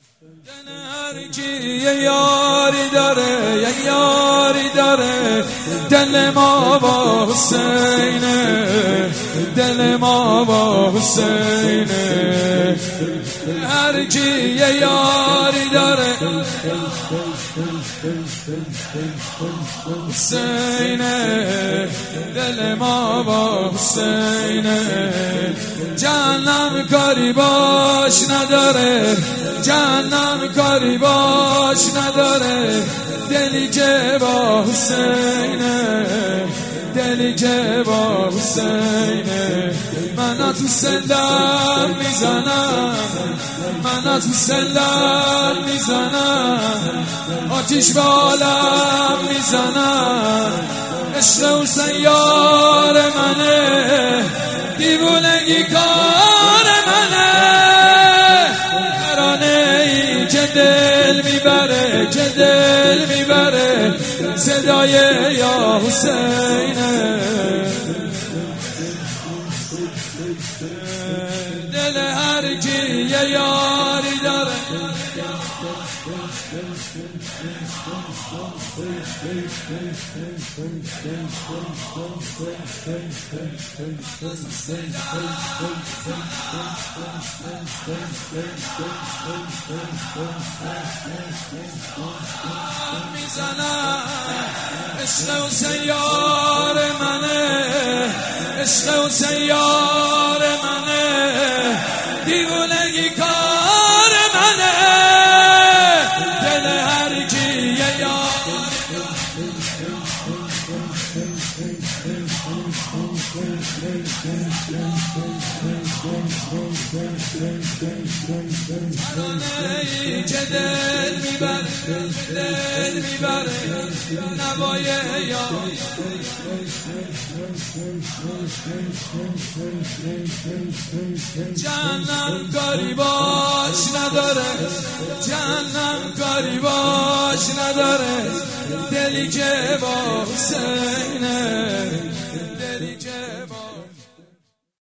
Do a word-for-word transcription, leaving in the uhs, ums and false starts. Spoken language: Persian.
هر کی یه یاری داره یه یاری داره دل ما با حسینه دل ما با حسینه هر کی یه یاری داره حسینه دل ما با حسینه جهنم کاری باش نداره جهنم کاری باش نداره دلی که با حسینه دلی که با حسینه من تو سندم میزنم من تو سندم میزنم آتیش به عالم میزنم عشق حسین یار منه دیوونگی کار منه ترانه ای که دل میبره که دل میبره صدای یا حسینه دل هر کی یه یاری داره میزنم عشق حسین یار منه عشق حسین یار منه دیوونگی کار منه دل هر کی یه یار ای که دل میبره دل میبره نوای یار جهنم کاری باش نداره جهنم کاری باش نداره دلی که با حسینه دلی که با